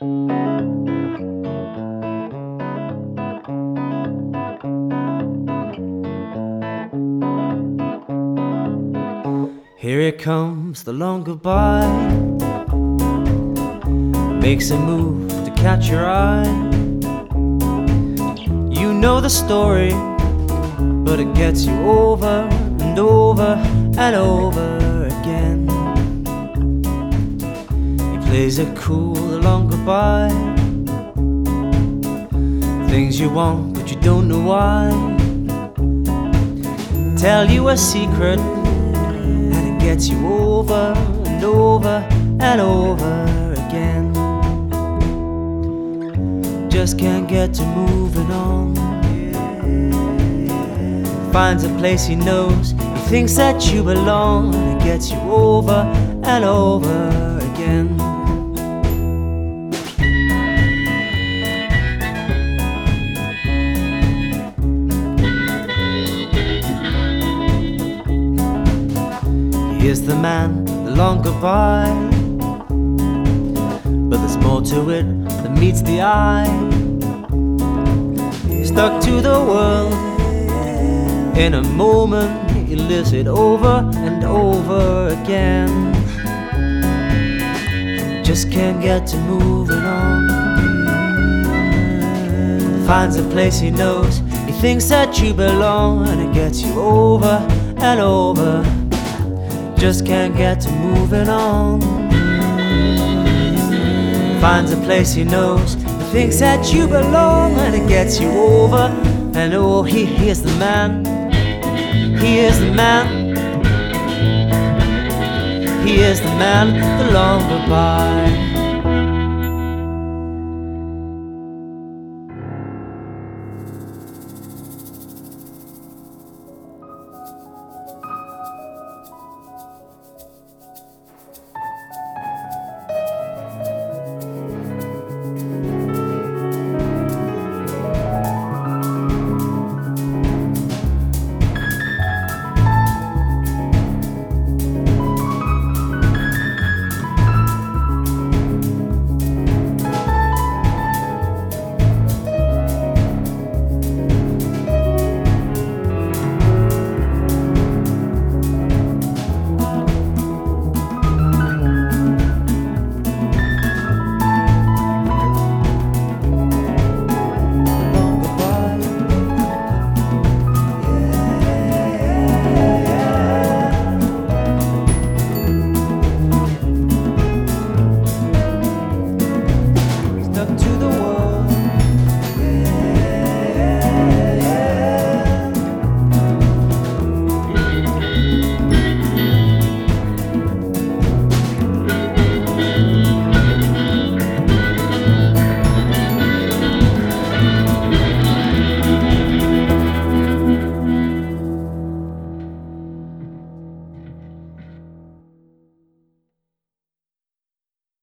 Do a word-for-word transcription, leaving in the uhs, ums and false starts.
Here it comes, the long goodbye. Makes a move to catch your eye. You know the story, but it gets you over and over and over again. He plays it cool, the long goodbye. Things you want, but you don't know why. Tell you a secret, gets you over and over and over again. Just can't get to moving on. Finds a place he knows, he thinks that you belong, and it gets you over and over again. Here's the man, the long goodbye. But there's more to it than meets the eye. Stuck to the world, in a moment he lives it over and over again. Just can't get to moving on. Finds a place he knows, he thinks that you belong, and it gets you over and over. Just can't get to moving on. Finds a place he knows, he thinks that you belong, and it gets you over. And oh, he, he is the man. He is the man. He is the man, the long goodbye.